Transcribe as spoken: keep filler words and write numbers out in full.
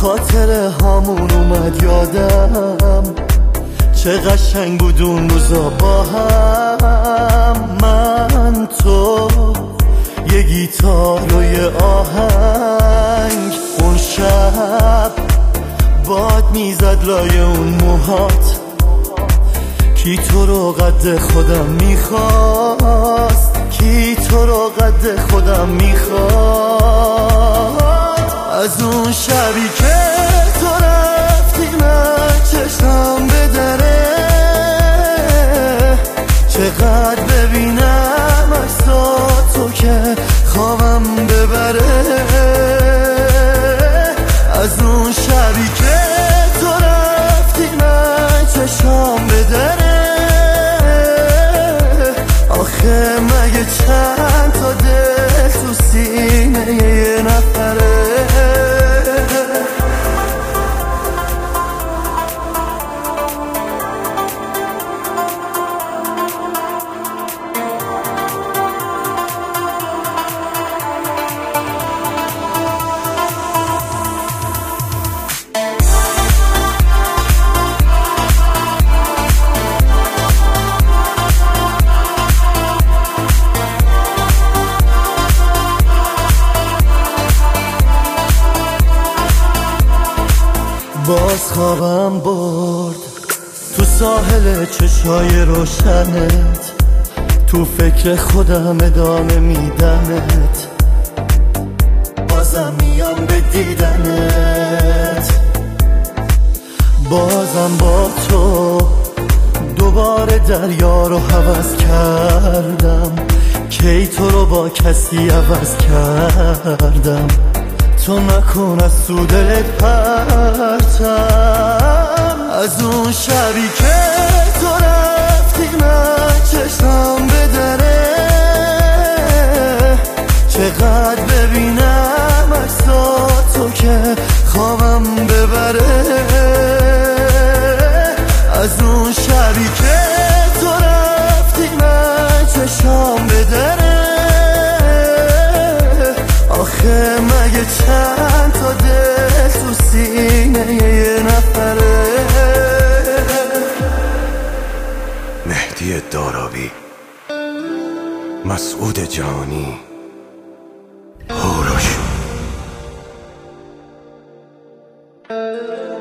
خاطره هامون اومد یادم، چه قشنگ بود اون روزا با هم. من تو یه گیتار و یه آهنگ، اون شب باد میزد لای اون موهات، کی تو رو قد خودم میخواست، کی تو رو قد خودم میخواست. از اون شبی که تو رفتی من چشم به دره، چقدر ببینم عکساتو که خوابم ببره. از اون شبی که تو رفتی من چشم به دره، آخه مگه چند تا دل تو سینه یه نفره. باز خوابم برد تو ساحل چشای روشنت، تو فکر خودم ادامه میدمت، بازم میام به دیدنت. بازم با تو دوباره دریا رو هوس کردم، کی تو رو با کسی عوض کردم. تو نکن از تو دلت پرتم، از اون شبی که تو رفتی من چشم به دره، چقدر ببینم عکساتو که خوابم ببره. از اون شبی که تو رفتی من چشم به دره، آخه مگه چند تا دل تو سینه یه نفره. مهدی دارابی، مسعود جانی، هوروش.